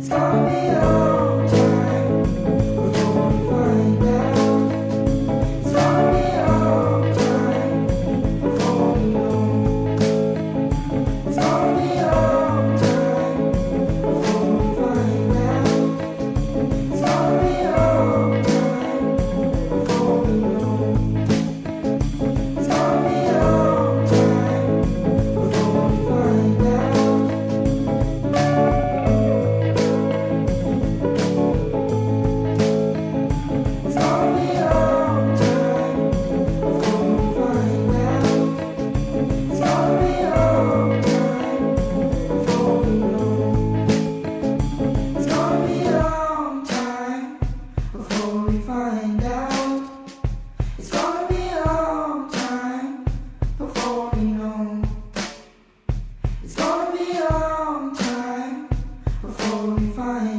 gonna be a long time before we find out. It's gonna be a long time before we know. It's gonna be a long time before we find out. It's gonna be a long time before we know. It's gonna be a long time before we find out. It's gonna be a long time before we find out. It's gonna be a long time before we know. It's gonna be a long time before we find out. It's gonna be a long time before we know. It's gonna be a long time before we find out.